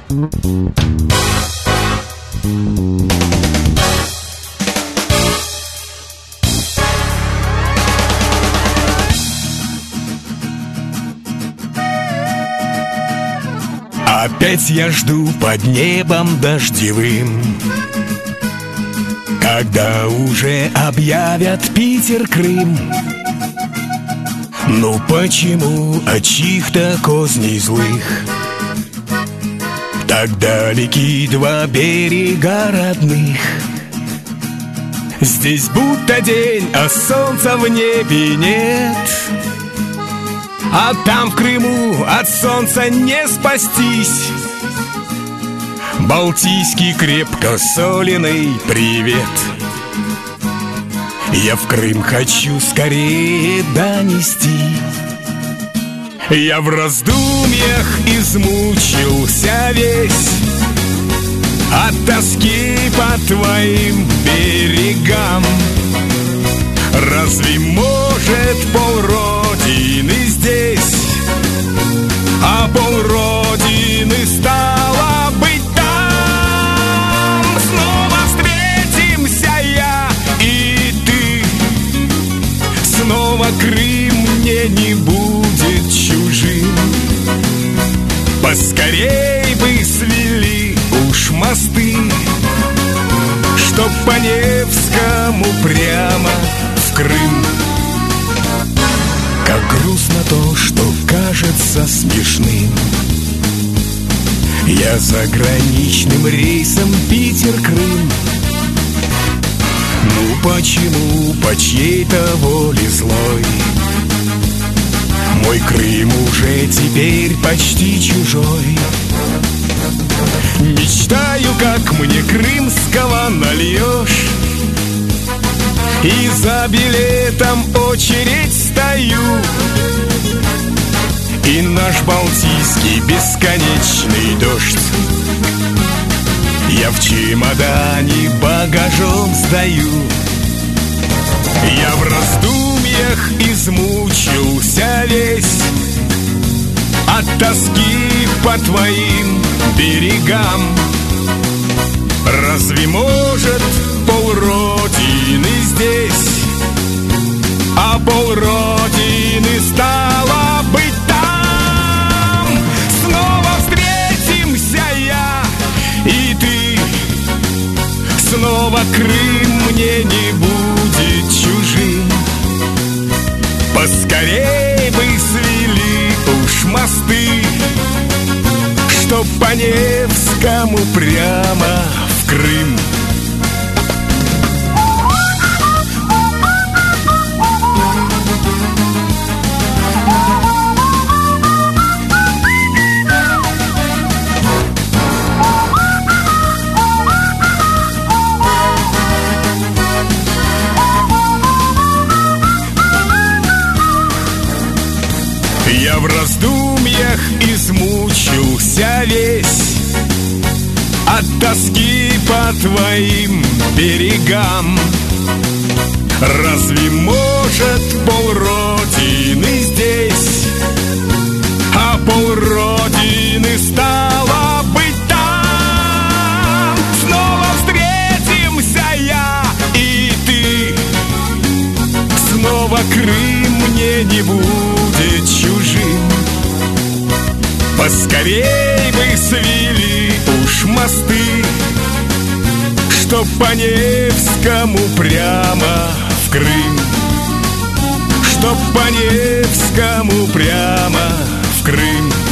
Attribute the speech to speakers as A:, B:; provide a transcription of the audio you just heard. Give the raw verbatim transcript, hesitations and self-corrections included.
A: Опять я жду под небом дождевым, когда уже объявят Питер, Крым. Ну почему от чьих-то козней злых так далеки два берега родных? Здесь будто день, а солнца в небе нет. А там в Крыму от солнца не спастись. Балтийский крепкосоленый привет я в Крым хочу скорее донести. Я в раздумьях измучился весь от тоски по твоим берегам. Разве может полродины здесь, а полродины стало быть там? Снова встретимся я и ты, снова Крым мне не будет чужим. Поскорей бы свели уж мосты, чтоб по Невскому прямо в Крым. Как грустно то, что кажется смешным. Я заграничным рейсом Питер-Крым. Ну почему по чьей-то воле злой мой Крым уже теперь почти чужой? Мечтаю, как мне крымского нальешь, и за билетом очередь стою, и наш балтийский бесконечный дождь я в чемодане багажом сдаю. Я в раздумьях измучился весь от тоски по твоим берегам. Разве может полродины здесь, а полродины стало быть там? Снова встретимся я и ты, снова Крым мне не будет чужим. Поскорей бы свели уж мосты, чтоб по Невскому прямо в Крым. Я в раздумьях измучился весь от тоски по твоим берегам. Разве может полродины здесь, а полродины стало быть там? Снова встретимся я и ты, снова Крым мне не будет чужим. Поскорей бы свели уж мосты, чтоб по Невскому прямо в Крым, чтоб по Невскому прямо в Крым.